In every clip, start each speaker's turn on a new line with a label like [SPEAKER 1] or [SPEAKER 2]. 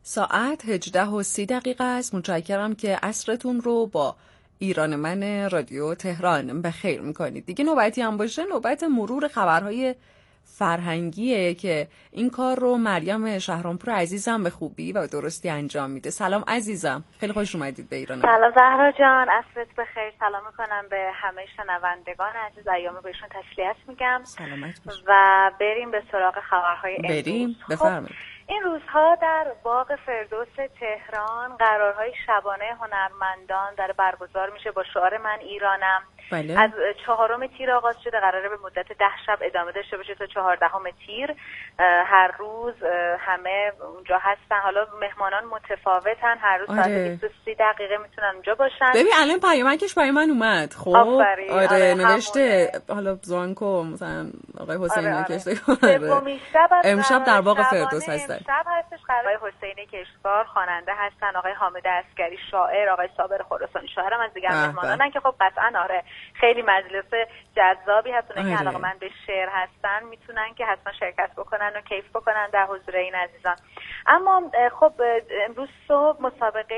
[SPEAKER 1] ساعت 18:30 است. متشکرم که عصرتون رو با ایران من رادیو تهران بخیر میکنید. دیگه نوبتی هم باشه نوبت مرور خبرهای فرهنگیه که این کار رو مریم شهرامپور عزیزم به خوبی و درستی انجام میده. سلام عزیزم، خیلی خوش اومدید به ایران.
[SPEAKER 2] سلام زهرا جان، عصرت بخیر. سلام میکنم به همه شنوندگان عزیز، ایام بهشون تسلیت میگم.
[SPEAKER 1] سلامت باشید.
[SPEAKER 2] و بریم به سراغ خبرهای امروز.
[SPEAKER 1] بریم، بفرمایید.
[SPEAKER 2] این روزها در باغ فردوس تهران قرارهای شبانه هنرمندان در برگزار میشه با شعار من ایرانم.
[SPEAKER 1] بله.
[SPEAKER 2] از 4 تیر آغاز شده، قراره به مدت 10 شب ادامه داشته باشه تا 14 تیر. هر روز همه اونجا هستن. حالا مهمانان متفاوتن، هر روز ساعت 23 دقیقه میتونن اونجا باشن.
[SPEAKER 1] ببین الان پیامکش برای من اومد. خب آره نوشته حالا زانکو مثلا آقای حسینی کشته. امشب در باغ فردوس هستن.
[SPEAKER 2] امشب هستش. آقای حسینی کشتکار خواننده هستن، آقای حامد عسکری شاعر، آقای صابر خراسانی شاعر هم از دیگر مهمانانن که خب قطعا آره خیلی مجلس جذابی هست. اونایی که علاقه‌مند به شعر هستن میتونن که حتما شرکت بکنن و کیف بکنن در حضور این عزیزان. اما خب امروز صبح مسابقه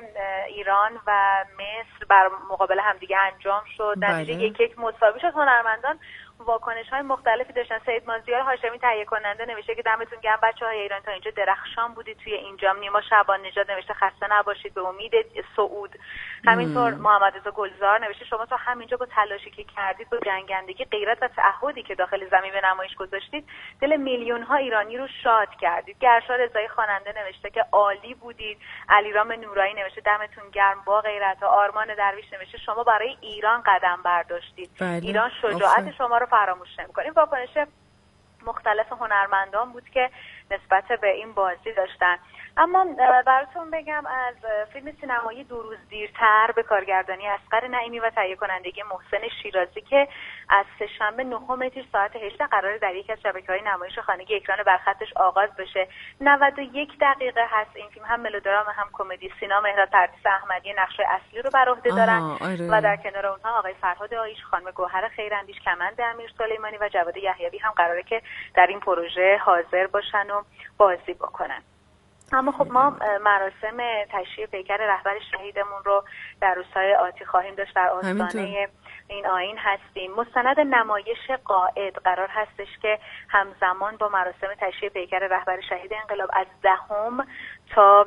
[SPEAKER 2] ایران و مصر بر مقابل همدیگه انجام شد. نتیجه 1-1 مساوی شد. هنرمندان واکنش‌های مختلفی داشتن. سید مازیار هاشمی تهیه کننده نوشته که دمتون گرم بچه‌های ایران، تا اینجا درخشان بودید توی اینجام. نیما شعبان نژاد نوشته خسته نباشید به امید صعود. همینطور محمد رضا گلزار نوشته شما تا همینجا با تلاشی که کردید، با جنگندگی، غیرت و تعهدی که داخل زمین به نمایش گذاشتید، دل میلیون‌ها ایرانی رو شاد کردید. گرشا رضایی خواننده نوشته که عالی بودید. علیرام نورایی نوشته دمتون گرم با غیرت. و آرمان درویش نوشته شما برای ایران قدم برداشتید. ایران شجاعت شما رو فراموش نمی‌کنه. این واکنش مختلف هنرمندان بود که نسبت به این بازی داشتن. اما براتون بگم از فیلم سینمایی 2 روز دیرتر به کارگردانی اصغر نعیمی و تهیه کنندگی محسن شیرازی که از سه‌شنبه 9 تیر ساعت 18 قراره در یکی از شبکه‌های نمایش خانگی اکران برخطش آغاز بشه. 91 دقیقه هست این فیلم. هم ملودرام هم کمدی. سینا مهراد، پردیس احمدی نقش اصلی رو بر عهده دارن و در کنار اونها آقای فرهاد آیش، خانم گوهر خیراندیش، کمند امیر سلیمانی و جواد یحیوی هم قراره که در این پروژه حاضر باشن و بازی بکنن. اما خب ما مراسم تشییع پیکر رهبر شهیدمون رو در روزهای آتی خواهیم داشت. در آستانه این آیین هستیم. مستند نمایش قائد قرار هستش که همزمان با مراسم تشییع پیکر رهبر شهید انقلاب از 10 تا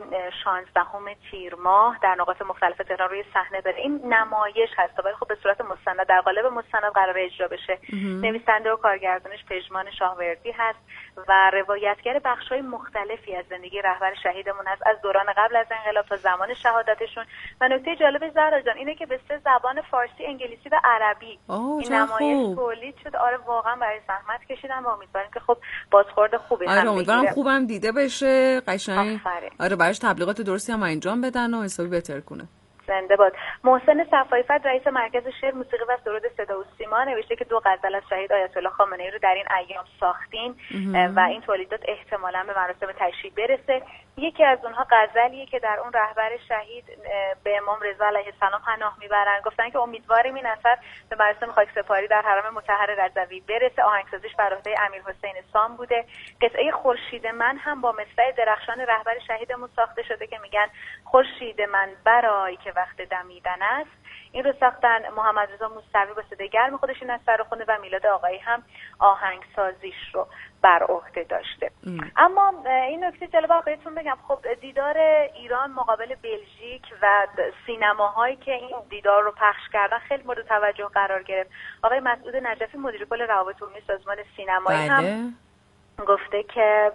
[SPEAKER 2] 16 تیر ماه در نقاط مختلف تهران روی صحنه بره. این نمایش هست ولی خب به صورت مستند، در قالب مستند قرار اجرا بشه. نویسنده و کارگردانش پژمان شاهوردی هست و روایتگر بخش‌های مختلفی از زندگی رهبر شهیدمون هست، از دوران قبل از انقلاب تا زمان شهادتشون. و نکته جالب زهرا جان اینه که به 3 زبان فارسی، انگلیسی و عربی این نمایش تولید شد. آره واقعا برای زحمت کشیدن و امیدواریم که خب بازخورد خوبی هم بگیره.
[SPEAKER 1] امیدوارم خوبم دیده بشه، قشنگ. آره براش تبلیغات درستی هم انجام بدن و حسابی بهتر کنه.
[SPEAKER 2] زنده باد. محسن صفایفت رئیس مرکز شعر، موسیقی و سرود صدا و سیما نوشته که 2 غزل از شهید آیت الله خامنه‌ای رو در این ایام ساختین و این تولیدات احتمالاً به مراسم تشییع برسه. یکی از اونها غزلیه که در اون رهبر شهید به امام رضا علیه السلام پناه میبرن. گفتن که امیدواریم این اثر به مراسم خاکسپاری در حرم مطهر رضوی برسه. آهنگسازیش بر عهده امیرحسین سام بوده. قطعه خورشید من هم با مصرع درخشان رهبر شهیدمون ساخته شده که میگن خورشید من برای که وقت دمیدن است. این رو ساختن محمد رضا موسوی با صدای گرم خودش این اثر رو خونده و میلاد آقایی هم آهنگسازیش رو بر عهده داشته. اما این نکته جالب بهتون بگم، خب دیدار ایران مقابل بلژیک و سینماهایی که این دیدار رو پخش کردن خیلی مورد توجه قرار گرفت. آقای مسعود نجفی مدیر کل روابط عمومی سازمان سینمایی هم گفته که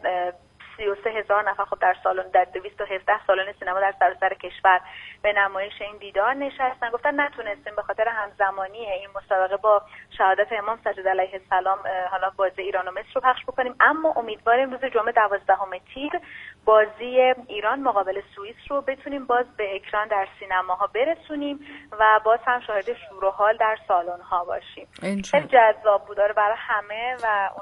[SPEAKER 2] 33,000 نفر خب در سالن، در 217 سالن سینما در سراسر کشور به نمایش این دیدار نشستن. گفتن نتونستیم به خاطر همزمانی این مسابقه با شهادت امام سجاد علیه السلام حالا بازی ایران و مصر رو پخش بکنیم، اما امیدواریم روز جمعه 12 تیر بازی ایران مقابل سوئیس رو بتونیم باز به اکران در سینماها برسونیم و باز هم شاهد شور و حال در سالن‌ها باشیم. خیلی جذاب بود برای همه و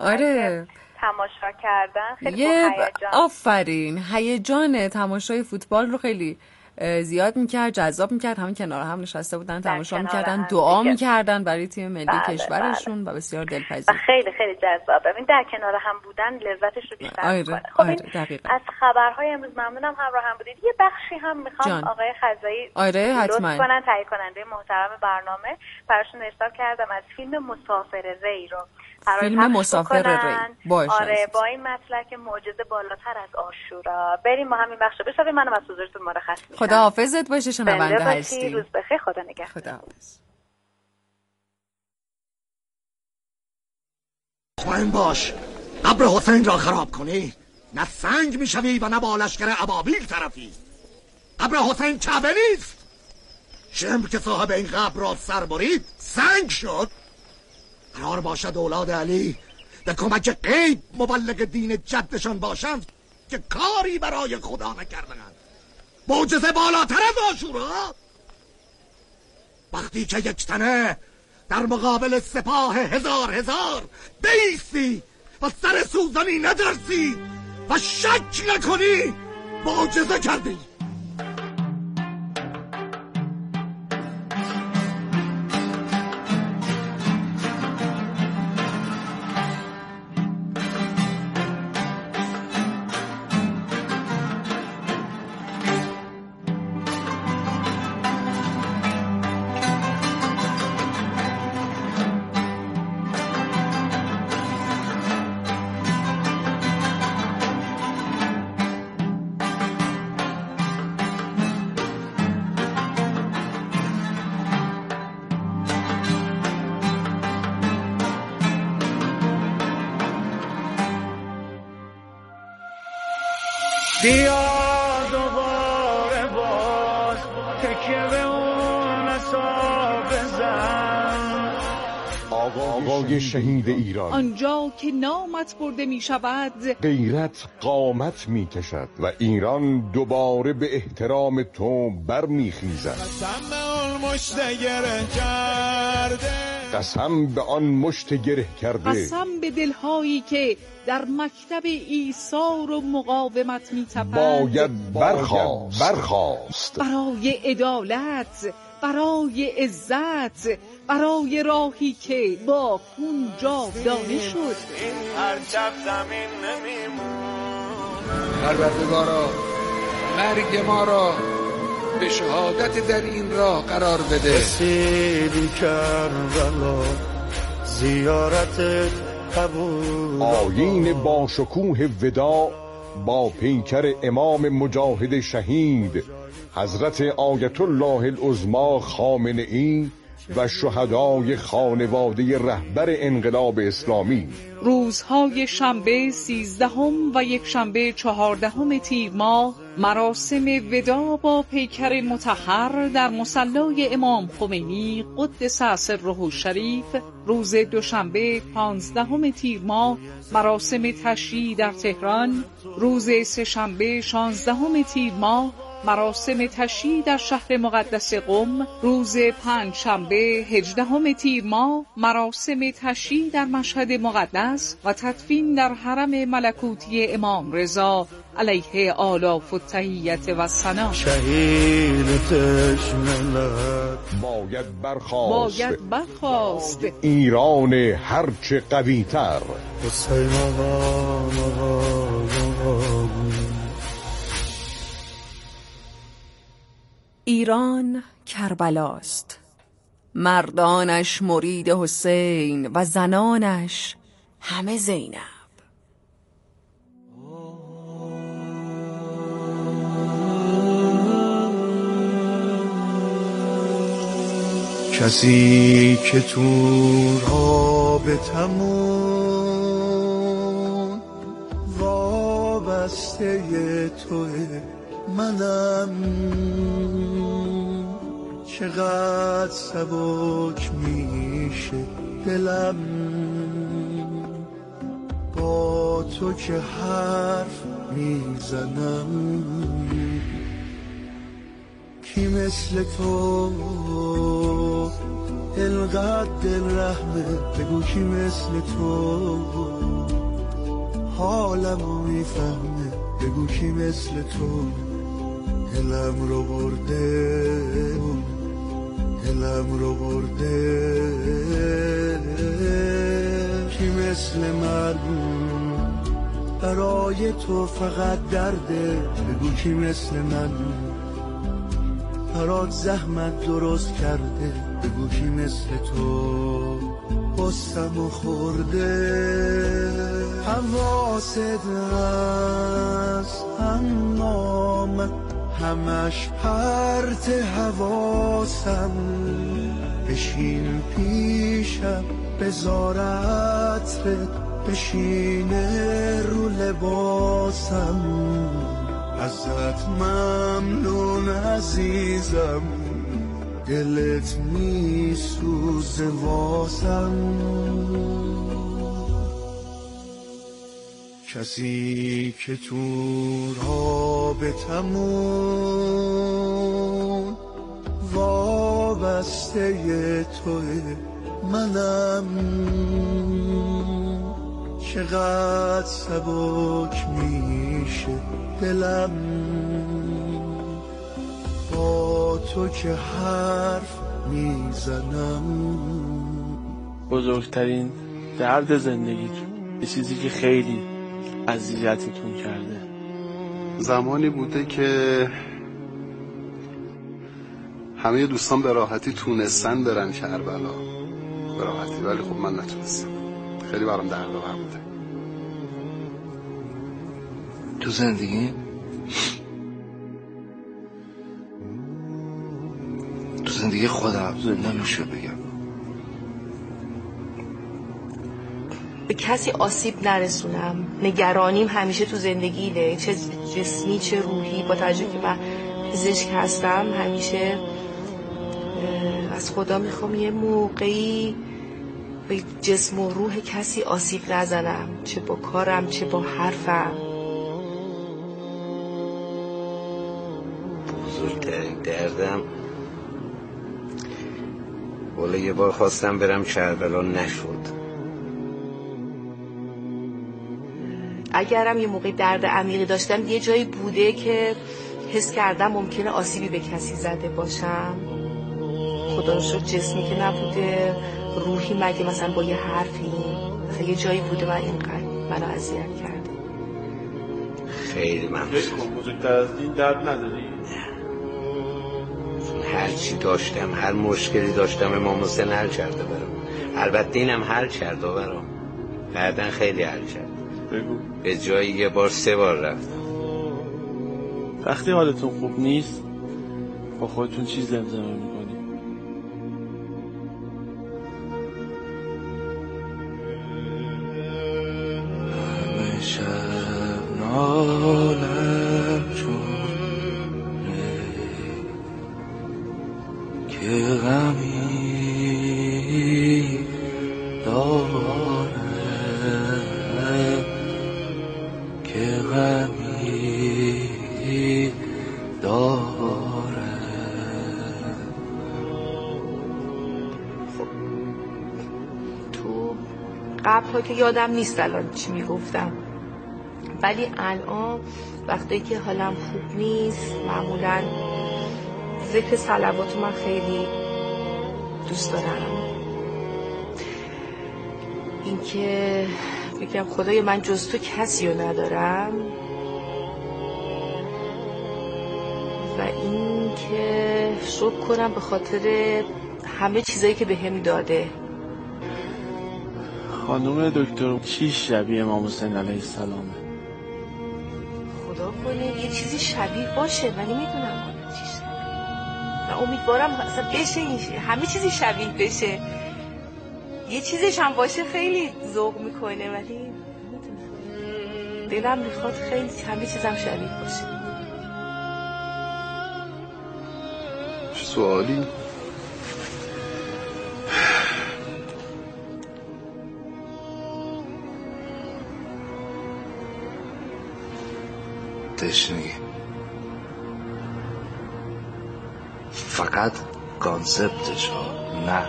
[SPEAKER 2] تماشا کردن خیلی هیجان.
[SPEAKER 1] آفرین، هیجان تماشای فوتبال رو خیلی زیاد میکرد، جذاب میکرد. همین کنار هم نشسته بودن، تماشا میکردن، دعا میکردن برای تیم ملی کشورشون و بسیار دلپذیر.
[SPEAKER 2] خیلی خیلی جذاب. ببین در کنار هم بودن لذتش رو بیشتر میکنه. خب دقیقاً. از خبرهای امروز ممنونم همراه هم بودید. یه بخشی هم میخوام آقای خزایی لطف کنن، تهیه کننده محترم برنامه، براشون ارسال کردم از فیلم مسافر ری رو.
[SPEAKER 1] فیلم مسافر ری.
[SPEAKER 2] آره با این مطلب که معجزه بالاتر از عاشورا. بریم ما همین بخشو بشنویم. منم از حضورتون مرخص میشم.
[SPEAKER 1] خدا حافظت باشه، شنونده هستی.
[SPEAKER 2] روز بخیر، خدا نگهدار.
[SPEAKER 1] خدا حافظ.
[SPEAKER 3] مطمئن باش قبر حسین را خراب کنی نه سنگ میشوی و نه با لشکر ابابیل طرفی. قبر حسین کعبه نیست. شمر که صاحب این قبر را سر برید سنگ شد. قرار باشد اولاد علی به کمک غیب مبلغ دین جدشان باشند که کاری برای خدا نکردند. معجزه بالاتر از عاشورا. وقتی که یک تنه در مقابل سپاه هزار بایستی و سر سوزنی ندرسی و شک نکنی، معجزه کردی.
[SPEAKER 4] بیا دوباره باز تکیه به اون اصاب بزن.
[SPEAKER 5] آقای شهید ایران،
[SPEAKER 6] آنجا که نامت برده می شود
[SPEAKER 5] غیرت قامت می کشد و ایران دوباره به احترام تو بر می خیزد.
[SPEAKER 4] قسم به آن مشت گره کرده،
[SPEAKER 5] قسم به آن مشت گره کرده،
[SPEAKER 6] قسم به دلهایی که در مکتب ایثار و مقاومت می تپند.
[SPEAKER 5] باید برخاست
[SPEAKER 6] برای عدالت، برای عزت، برای راهی که با خون جاودانه شد.
[SPEAKER 4] هر شب زمین نمیمون.
[SPEAKER 7] پروردگارا مرگ ما را به شهادت در این راه قرار بده.
[SPEAKER 4] رسیدی کربلا زیارتت قبول.
[SPEAKER 5] آیین با شکوه وداع با پیکر امام مجاهد شهید حضرت آیت الله العظمی خامنه‌ای و شهدای خانواده رهبر انقلاب اسلامی.
[SPEAKER 6] روزهای شنبه 13 و یکشنبه 14 تیر ماه مراسم وداع با پیکر مطهر در مصلی امام خمینی قدس سره الشریف. روز دوشنبه 15 تیر ماه مراسم تشییع در تهران. روز سه‌شنبه 16 تیر ماه مراسم تشییع در شهر مقدس قم. روز پنجشنبه 18 تیر ماه مراسم تشییع در مشهد مقدس و تدفین در حرم ملکوتی امام رضا علیه آلاف التحیت و ثنا.
[SPEAKER 5] باید برخاست
[SPEAKER 6] ایران
[SPEAKER 5] هرچه قوی‌تر.
[SPEAKER 1] ایران کربلاست، مردانش مرید حسین و زنانش همه زینب.
[SPEAKER 4] کسی که تو به تمون وابسته توه، منم چقدر سبک میشه دلم با تو که حرف میزنم. کی مثل تو اینقدر دل رحمه، بگو کی مثل تو حالمو میفهمه، بگو کی مثل تو دلم رو برده کی مثل من برای تو فقط درده، بگو کی مثل من برات زحمت درست کرده، بگو کی مثل تو قصه‌مو خورده. حواست هست اما من همش پرت حواسم، بشین پیشم بذار عطرت بشینه رو لباسم، ازت ممنون عزیزم، دلت میسوزه واسم. کسی که تو رابطمون وابسته توه، منم چقدر سبک میشه دلم با تو که حرف میزنم.
[SPEAKER 8] بزرگترین درد زندگی، یه چیزی که خیلی اذیتتون کرده،
[SPEAKER 9] زمانی بوده که همه دوستان به راحتی تونستن برن کربلا به راحتی، ولی خب من نتونستم. خیلی برام دردآور بوده.
[SPEAKER 10] تو زندگی خودم نمیشه بگم
[SPEAKER 11] به کسی آسیب نرسونم. نگرانیم همیشه تو زندگیه، چه جسمی چه روحی. با توجه که من پزشک هستم همیشه از خدا میخوام یه موقعی به جسم و روح کسی آسیب نزنم، چه با کارم چه با حرفم.
[SPEAKER 10] بزرگترین دردم والا یه بار خواستم برم کربلا نشد.
[SPEAKER 11] اگرم یه موقع درد عمیقی داشتم یه جایی بوده که حس کردم ممکنه آسیبی به کسی زده باشم، خدا رو شکر جسمی که نبوده، روحی مگه مثلا با یه حرفی مثلا یه جایی بوده من اینقدر منو اذیت کرد.
[SPEAKER 10] خیلی ممنون.
[SPEAKER 8] بزرگتر از این درد نداری؟
[SPEAKER 10] هر چی داشتم، هر مشکلی داشتم امام حسین حل کرده برام. البته اینم حل کرده برام، بعدن خیلی حل کرد.
[SPEAKER 8] بگو.
[SPEAKER 10] به جایی یه بار 3 بار رفتم.
[SPEAKER 8] وقتی حالتون خوب نیست با خودتون چی زمزمه میکنی؟
[SPEAKER 10] همه شب نالم چونه که غمی دارم، که غمی دارم.
[SPEAKER 11] تو قبل که یادم نیست الان چی میگفتم، ولی الان وقتی که حالم خوب نیست معمولا ذکر صلوات من خیلی دوست دارم. اینکه بگم خدای من جز تو کسی رو ندارم، و اینکه شکر کنم به خاطر همه چیزایی که بهم داده.
[SPEAKER 8] خانم دکتر چی شبیه امام حسین علیه السلامه؟
[SPEAKER 11] خدا کنه یه چیزی شبیه باشه، من نمیدونم چی شبیه. من امیدوارم اصلا بشه، همه چیزی شبیه بشه. یه چیزش هم باشه خیلی ذوق میکنه، ولی دلم میخواد خیلی همه چیزم شبیه باشه.
[SPEAKER 9] چه سوالی؟
[SPEAKER 10] تشنگی فقط کانسپتش ها، نه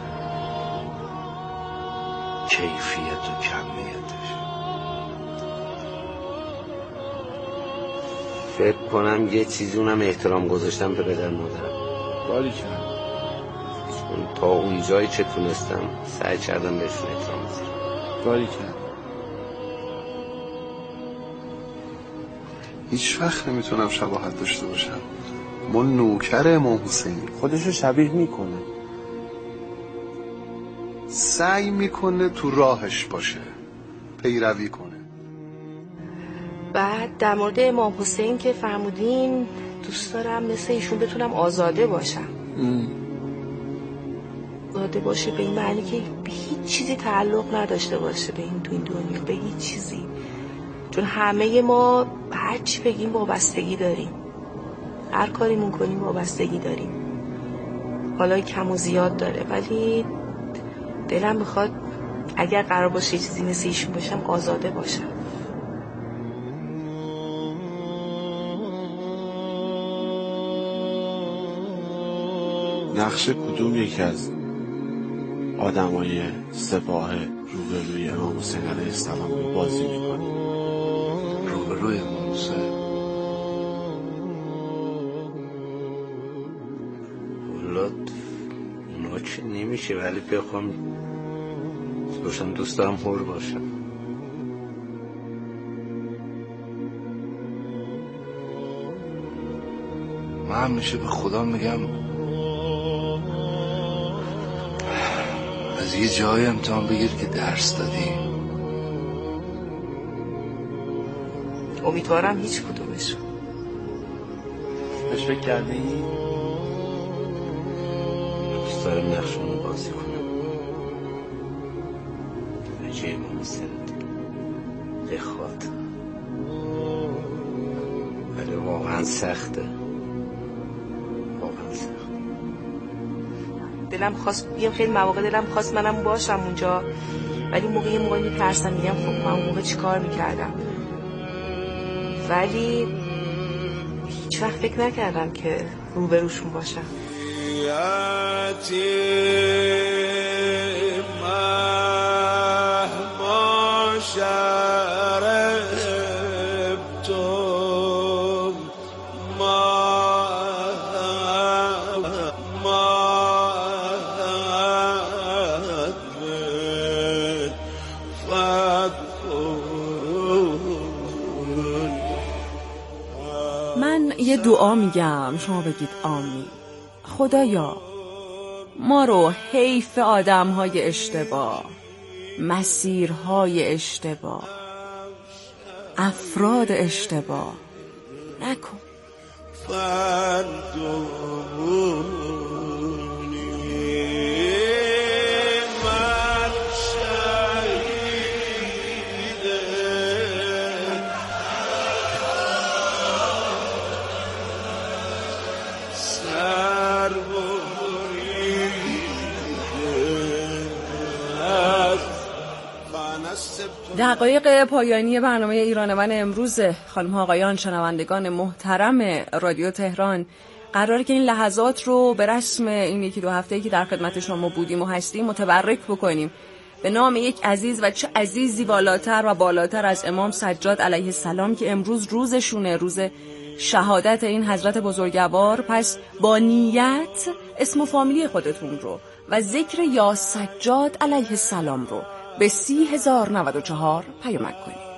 [SPEAKER 10] کیفیت و کمیتش. فکر کنم یه چیزی اونم احترام گذاشتم به پدر مادرم.
[SPEAKER 8] باری کرد.
[SPEAKER 10] چون تا اون جایی که تونستم سعی کردم بهشون احترام بذارم.
[SPEAKER 8] باری کرد.
[SPEAKER 9] هیچ وقت نمیتونم شباهت داشته باشم. ما نوکر امام حسینی.
[SPEAKER 8] خودشو شبیه میکنه،
[SPEAKER 9] سعی میکنه تو راهش باشه، پیروی کنه.
[SPEAKER 11] بعد در مورد امام حسین که فرمودین، دوست دارم مثل ایشون بتونم آزاده باشم. آزاده باشه به این معنی که به هیچ چیزی تعلق نداشته باشه به این تو این دنیا، به هیچ چیزی. چون همه ما هر چی بگیم وابستگی داریم، هر کاریمون کنیم وابستگی داریم، حالا کم و زیاد داره، ولی دلم میخواد اگر قرار باشه یه چیزی مثل ایشون باشم آزاده باشم.
[SPEAKER 8] نقش کدوم یکی از آدمای سپاه روبروی امام حسین علیه السلام رو بازی میکنی؟
[SPEAKER 9] روبروی امام حسین
[SPEAKER 10] اونا که نمیشه، ولی بخوام باشم دوست دارم حر باشم.
[SPEAKER 3] من همیشه به خدا میگم از یه جای امتحان بگیر که درس دادی.
[SPEAKER 11] امیدوارم هیچ کدومشو.
[SPEAKER 8] بهش فکر کردی؟
[SPEAKER 10] دوست دارم نقشونو بازی کنم به جای امام حسین بخواد، ولی واقعا سخته.
[SPEAKER 11] دلم خواست بیام، خیلی مواقع دلم خواست منم باشم اونجا، ولی یه موقعی میترسم، میگم خب من اون موقع چی کار میکردم. ولی هیچ وقت فکر نکردم که روبروشون باشم.
[SPEAKER 1] یه دعا میگم شما بگید آمین. خدایا ما رو حیف آدم‌های اشتباه، مسیرهای اشتباه، افراد اشتباه نکن. دقایق پایانی برنامه ایران من امروز، خانم ها آقایان شنوندگان محترم رادیو تهران، قراره که این لحظات رو به رسم این یکی دو هفته‌ای که در خدمت شما بودیم و هستیم متبرک بکنیم به نام یک عزیز، و چه عزیزی بالاتر و بالاتر از امام سجاد علیه السلام که امروز روزشونه، روز شهادت این حضرت بزرگوار. پس با نیت اسم و فامیلی خودتون رو و ذکر یا سجاد علیه السلام رو به 30,094 پیامک کنید.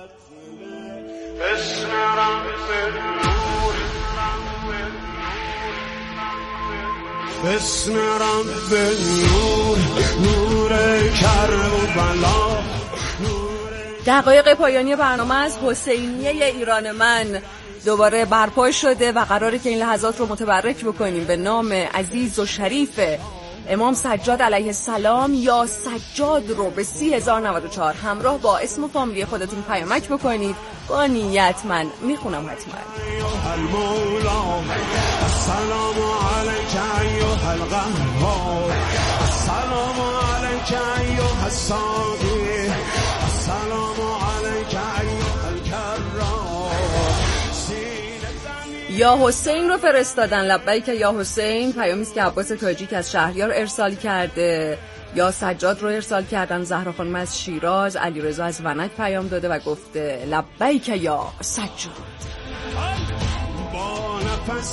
[SPEAKER 12] بسم رب نور نور کربلا.
[SPEAKER 1] دقایق پایانی برنامه از حسینیه ایران من دوباره برپا شده و قراره که این لحظات رو متبرک بکنیم به نام عزیز و شریف امام سجاد علیه السلام. یا سجاد رو به 30,094 همراه با اسم و فامیلی خودتون پیامک بکنید. با نیت من میخونم حتما.
[SPEAKER 12] السلام علیک ایها القهار، السلام علیک ایها الصادق، السلام علیک ایها الکرام.
[SPEAKER 1] یا حسین رو فرستادن. لبیک یا حسین پیامی است که عباس تاجیک از شهریار ارسال کرده. یا سجاد رو ارسال کردن زهرا خانم از شیراز. علیرضا از ونک پیام داده و گفته لبیک یا سجاد.
[SPEAKER 12] نفس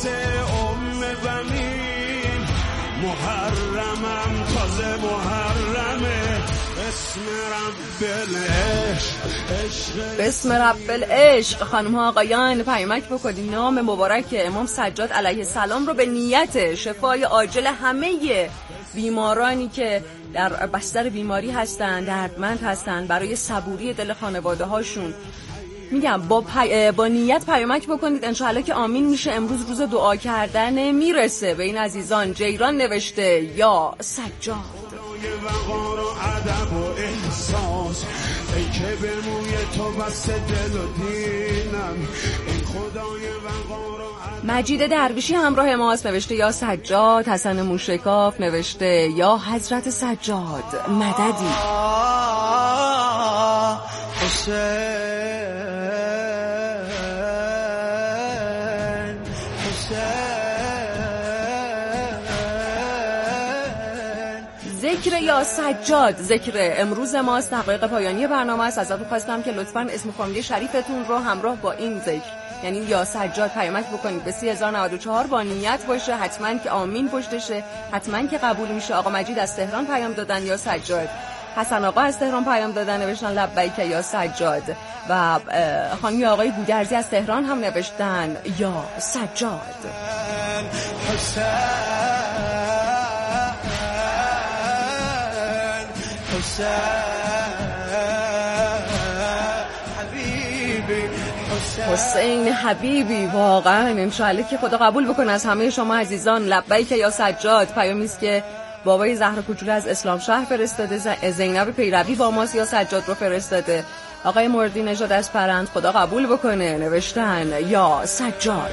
[SPEAKER 12] بمین محرمم تازه محرمه
[SPEAKER 1] بسم رب العشق. خانم ها آقایان پیامک بکنید نام مبارک امام سجاد علیه السلام رو به نیت شفای عاجل همه بیمارانی که در بستر بیماری هستن، دردمند هستن، برای صبوری دل خانواده هاشون. میگم با نیت پیامک بکنید انشاءالله که آمین میشه. امروز روز دعا کردن میرسه به این عزیزان. جیران نوشته یا سجاد
[SPEAKER 12] وقار و ادب و احساس ای که به موی تو بسته دل و دینم این خدای وقار و
[SPEAKER 1] مجید درویشی همراه ماست نوشته یا سجاد. حسن موشکاف نوشته یا حضرت سجاد مددی. ذکر یا سجاد ذکر امروز ماست. دقایق پایانی برنامه است. ازتون خواستم که لطفاً اسم فامیلی شریفتون رو همراه با این ذکر یعنی یا سجاد پیامک بکنید به 3094 با نیت باشه. حتما که آمین پشتشه، حتما که قبول میشه. آقا مجید از تهران پیام دادن یا سجاد. حسن آقا از تهران پیام دادن نوشتن لبیک یا سجاد. و خانمی آقای گودرزی از تهران هم نوشتن یا سجاد. حسین حبیبی واقعا انشالله که خدا قبول بکنه از همه شما عزیزان. لبیک یا سجاد پیامی است که بابای زهرا کوچولو از اسلام شهر فرستاده. زینب پیروی با ماست یا سجاد رو فرستاده. آقای مردی نژاد از پرند خدا قبول بکنه نوشتن یا سجاد.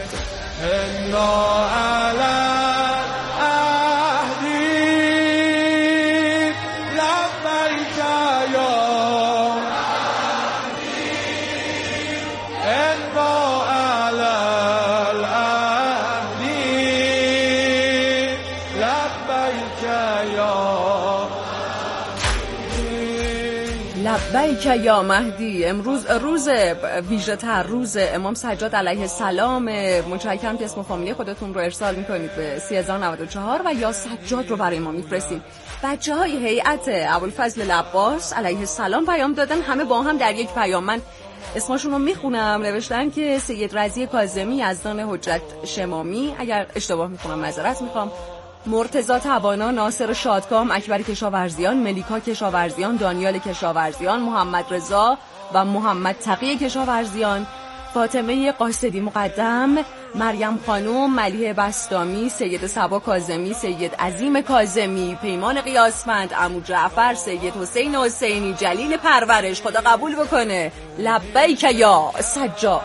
[SPEAKER 1] لبیک یا مهدی. امروز روز ویژه تر، روز امام سجاد علیه السلام. متشکرم که اسم فامیلی خودتون رو ارسال میکنید به 3094 و یا سجاد رو برای ما میفرستید. بچه های هیئت ابوالفضل العباس علیه السلام پیام دادن، همه با هم در یک پیام. من اسمشون رو میخونم. نوشتن که سید رضی کاظمی، یزدان حجت شمامی، اگر اشتباه میکنم معذرت میخوام، مرتضی توانا، ناصر شادکام، اکبر کشاورزیان، ملیکا کشاورزیان، دانیال کشاورزیان، محمد رضا و محمد تقی کشاورزیان، فاطمه قاصدی مقدم، مریم خانم، ملیحه بستامی، سید صبا کاظمی، سید عظیم کاظمی، پیمان قیاسفند، عمو جعفر، سید حسین حسینی، جلیل پرورش خدا قبول بکنه. لبیک یا سجاد.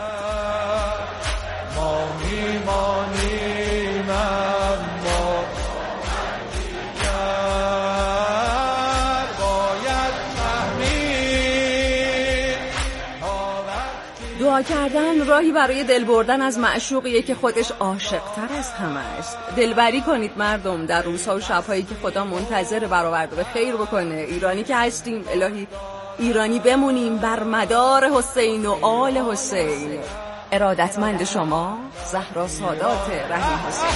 [SPEAKER 1] دعا کردن راهی برای دل بردن از معشوقیه که خودش عاشق‌تر از همه است. دلبری کنید مردم در روزها و شب‌هایی که خدا منتظر برآورده به خیر بکنه. ایرانی که هستیم الهی ایرانی بمونیم بر مدار حسین و آل حسین. ارادتمند شما زهرا سادات رحیم حسین.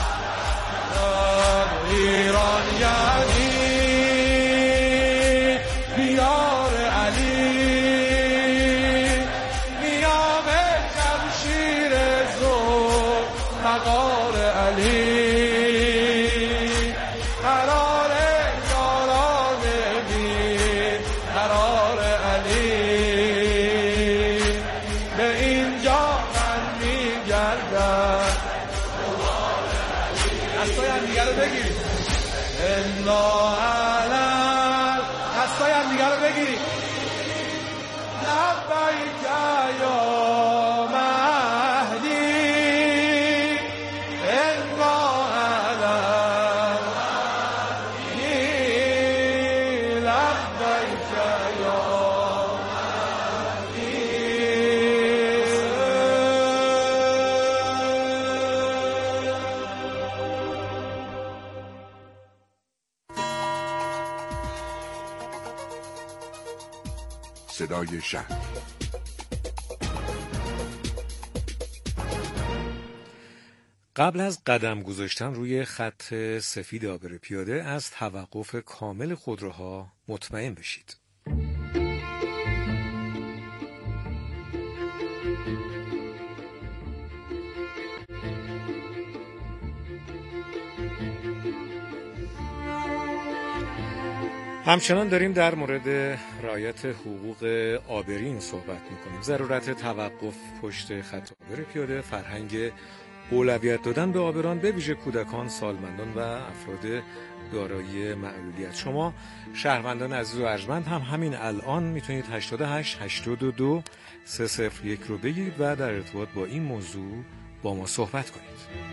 [SPEAKER 12] ایران یعنی بیار علی، میام شمشیر زور مقار علی، قرار یاران بی قرار علی، به اینجا من میگردم. دستای هم دیگر رو بگیرید، الا علم، دستای هم دیگر رو بگیرید. لبیک یا مهدی، الا علم، لبیک یا
[SPEAKER 5] صدای شهر.
[SPEAKER 13] قبل از قدم گذاشتن روی خط سفید عابر پیاده از توقف کامل خودروها مطمئن بشید. همچنان داریم در مورد رعایت حقوق عابرین صحبت میکنیم. ضرورت توقف پشت خط عابر پیاده، فرهنگ اولویت دادن به عابران به ویژه کودکان، سالمندان و افراد دارای معلولیت. شما شهروندان عزیز و ارجمند هم همین الان میتونید 88 82 301 رو بگیرید و در ارتباط با این موضوع با ما صحبت کنید.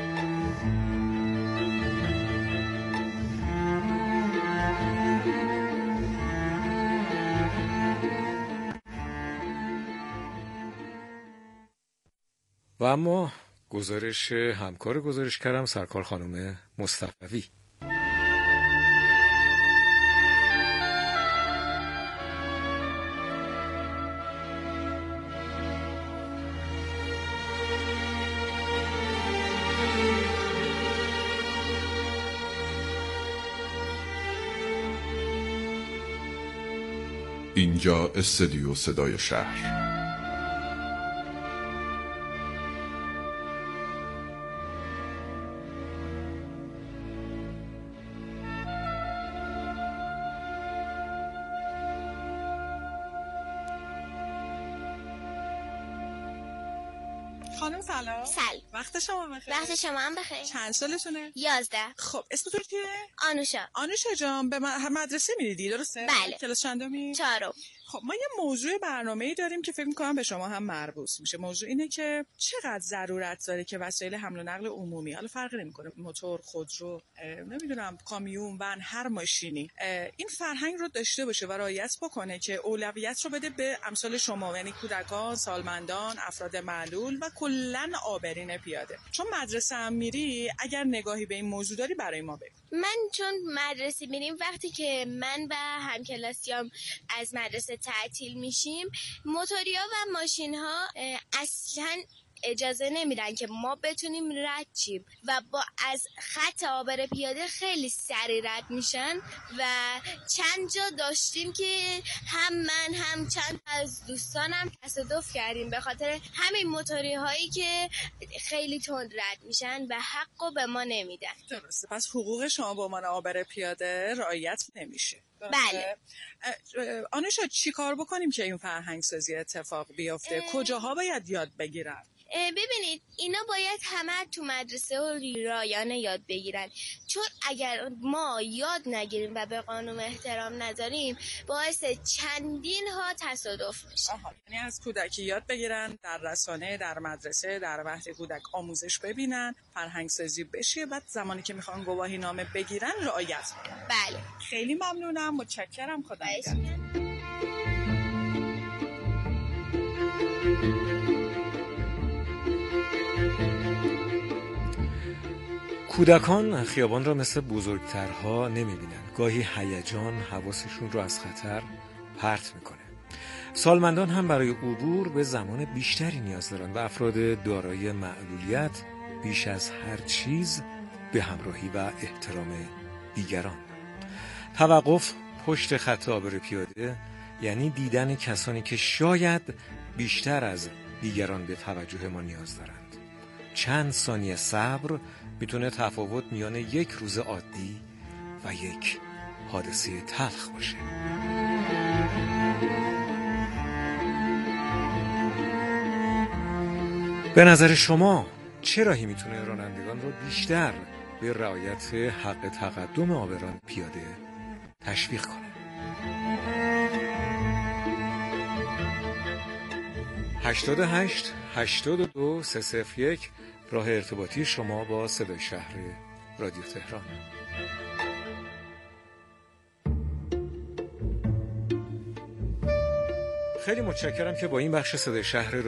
[SPEAKER 13] و اما گزارش همکار گزارشگرم سرکار خانم مصطفی.
[SPEAKER 14] اینجا استودیو صدای شهر.
[SPEAKER 15] خانم سلام. وقت شما بخیر.
[SPEAKER 16] وقت شما هم بخیر.
[SPEAKER 15] چند سالتونه؟
[SPEAKER 16] 11.
[SPEAKER 15] خب اسمتون چیه؟
[SPEAKER 16] آنوشا.
[SPEAKER 15] آنوشا جان به مدرسه میریدی درسته؟
[SPEAKER 16] بله.
[SPEAKER 15] کلاس چندمی؟
[SPEAKER 16] 4.
[SPEAKER 15] خب ما یه موضوع برنامه‌ای داریم که فکر می‌کنم به شما هم مربوط میشه. موضوع اینه که چقدر ضرورت داره که وسایل حمل و نقل عمومی، حالا فرقی نمی‌کنه موتور، خودرو، نمیدونم کامیون، ون، هر ماشینی، این فرهنگ رو داشته باشه و رعایت بکنه که اولویت رو بده به امثال شما، یعنی کودکان، سالمندان، افراد معلول و کلاً عابرین پیاده. چون مدرسه هم میری، اگر نگاهی به این موضوع داری برای ما بگو.
[SPEAKER 16] من چون مدرسه میریم، وقتی که من و همکلاسیام از مدرسه تعطیل میشیم، موتوریا و ماشین‌ها اصلاً اجازه نمیدن که ما بتونیم رد شیم و با از خط عابر پیاده خیلی سریع رد میشن و چند جا داشتیم که هم من هم چند از دوستانم تصادف کردیم به خاطر همین موتوری هایی که خیلی تند رد میشن و حقو به ما نمیدن.
[SPEAKER 15] درسته، پس حقوق شما به عنوان عابر پیاده رعایت نمیشه.
[SPEAKER 16] بله.
[SPEAKER 15] آنوشا چی کار بکنیم که این فرهنگ سازی اتفاق بیفته؟ کجاها باید یاد بگیرن؟
[SPEAKER 16] ببینید اینا باید همه تو مدرسه و رایانه یاد بگیرن، چون اگر ما یاد نگیریم و به قانون احترام نذاریم باعث چندین ها تصادف میشه.
[SPEAKER 15] یعنی از کودکی یاد بگیرن، در رسانه، در مدرسه، در مهد کودک آموزش ببینن، فرهنگ سازی بشه، بعد زمانی که میخوان گواهی نامه بگیرن رعایت کنن.
[SPEAKER 16] بله.
[SPEAKER 15] خیلی ممنونم، متشکرم، خدا نگهدار.
[SPEAKER 13] کودکان خیابان را مثل بزرگترها نمیبینن. گاهی هیجان حواسشون رو از خطر پرت میکنه. سالمندان هم برای عبور به زمان بیشتری نیاز دارن و افراد دارای معلولیت بیش از هر چیز به همراهی و احترام دیگران. توقف پشت خط عابر پیاده یعنی دیدن کسانی که شاید بیشتر از دیگران به توجه ما نیاز دارند. چند ثانیه صبر میتونه تفاوت میان یک روز عادی و یک حادثه تلخ باشه. به نظر شما چه راهی میتونه رانندگان رو بیشتر به رعایت حق تقدم عابران پیاده تشویق کنه؟ 88 82 301 راه ارتباطی شما با صدای شهر رادیو تهران. خیلی متشکرم که با این بخش صدای شهر